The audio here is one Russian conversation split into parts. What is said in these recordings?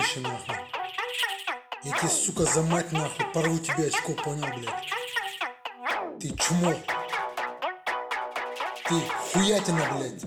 уебище нахуй. Я тебе, сука, за мать нахуй порву тебе очко, понял, блядь? Ты чмо. Ты хуятина, блядь.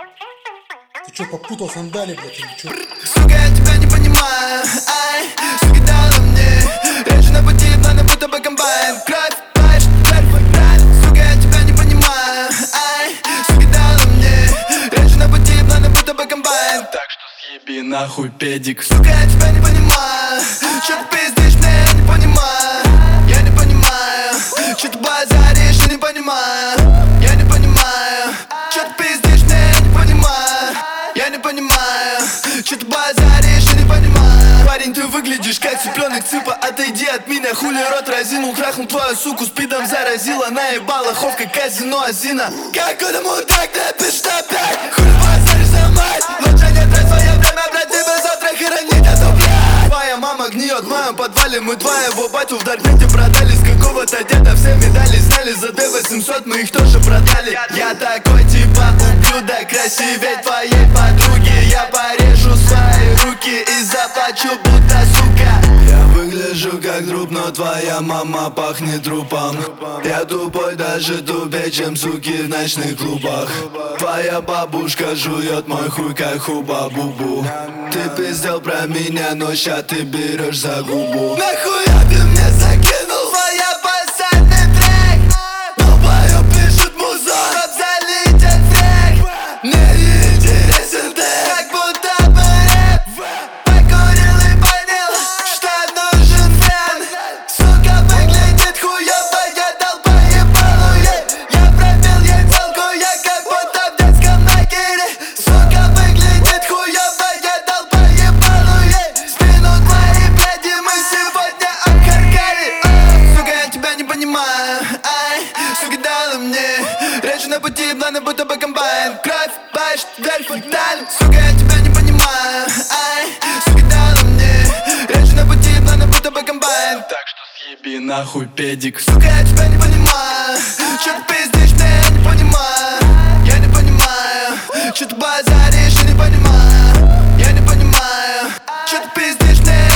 Ты чё, попутал сандали, блядь, или чё? Сука, я тебя не понимаю, ай, сука дала мне речь на пути, планы будто бы комбайн. Кровь, плащ, кровь, сука, я тебя не понимаю, ай, сука дала мне речь на пути, планы будто бы комбайн. Так что съеби нахуй педик. Сука, я тебя не понимаю, чё ты пиздишь, мне я не понимаю. Я не понимаю, чё ты базаришь, я не понимаю. Я не понимаю, чё ты пиздишь, мне я не понимаю. Я не понимаю, чё ты базаришь, я не понимаю. Парень, ты выглядишь как цыпленок, цыпа, отойди от меня. Хули рот разинул, трахнул твою суку, спидом заразила. Наебала ховка, казино, азина. Какой-то мудак напишет опять. Хули базаришь за мать, лучше не трать свое время, блядь, ты бы завтра хоронить эту блядь. Твоя мама гниет в моем подвале, мы твоего батю в Даркнете продали. С какого-то деда все медали сняли, за Д800 мы их тоже продали. Я такой типа убью, да красивее твоей подруги. Я порежу свои руки и заплачу, будто сука. Я выгляжу как труп, но твоя мама пахнет трупом. Я тупой даже тупее, чем суки в ночных клубах. Твоя бабушка жует мой хуй, как хуба-бубу. Ты пиздел про меня, но ща ты берешь за губу. Нахуя ты мне закинул? Твоя посадный трек. Долбоёб пишет музон, чтоб залить отвек. Мне не интересен ты, как будто бы рэп. Покурил и понял, что нужен фен. Сука выглядит хуёво, я дал по ебалу ей. Я пробил ей целку, я как будто в детском лагере. Сука выглядит хуёво, я дал по ебалу ей. Спину твои бляди мы сегодня обкаркали. Сука, я тебя не понимаю, ай, сука дала мне речь на пути, планы будто бы комбайн. Кровь, плащ, дверь, фонтан. Сука, я тебя не понимаю, ай, сука дала мне речь на пути, планы будто бы комбайн. Так что съеби нахуй педик. Сука, я тебя не понимаю, чё ты пиздишь, мне я не понимаю. Я не понимаю, чё ты базаришь, я не понимаю. Я не понимаю, чё ты пиздишь, мне